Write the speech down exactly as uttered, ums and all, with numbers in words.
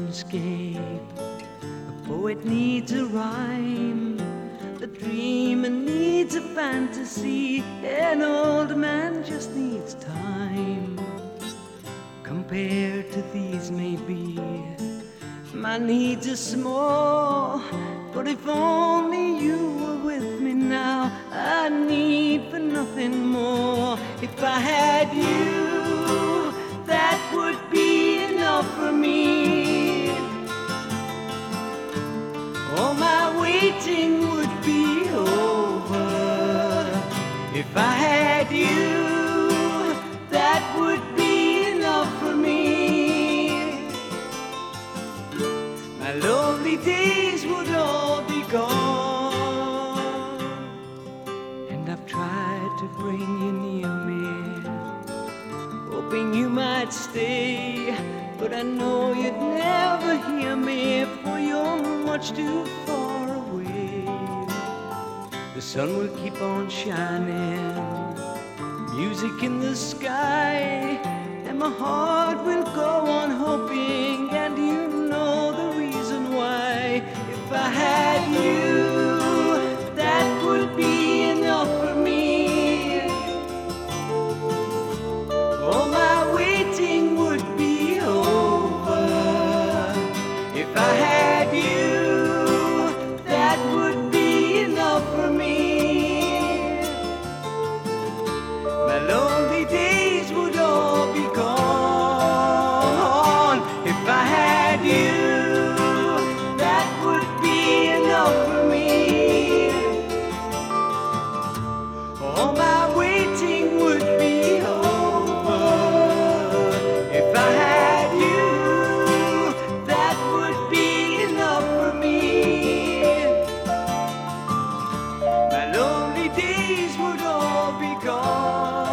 escape. A poet needs a rhyme, a dreamer needs a fantasy, an old man just needs time. Compared to these, maybe my needs are small, but if only you were with me now, I'd need for nothing more. If I had you, that would be enough for me. All my waiting would be over. If I had you, that would be enough for me. My lonely days would all be gone. And I've tried to bring you near me, hoping you might stay, but I know you'd never hear me, for you're much too far away. The sun will keep on shining, music in the sky, and my heart will go on hoping, and you know the reason why. If I had you, that would be enough for me. All my waiting would be over. If I had you, that would be enough for me. My lonely days would all be gone. If I had you, that would be enough for me. All my waiting would be over. If I had you, that would be enough for me. My lonely days would all be gone.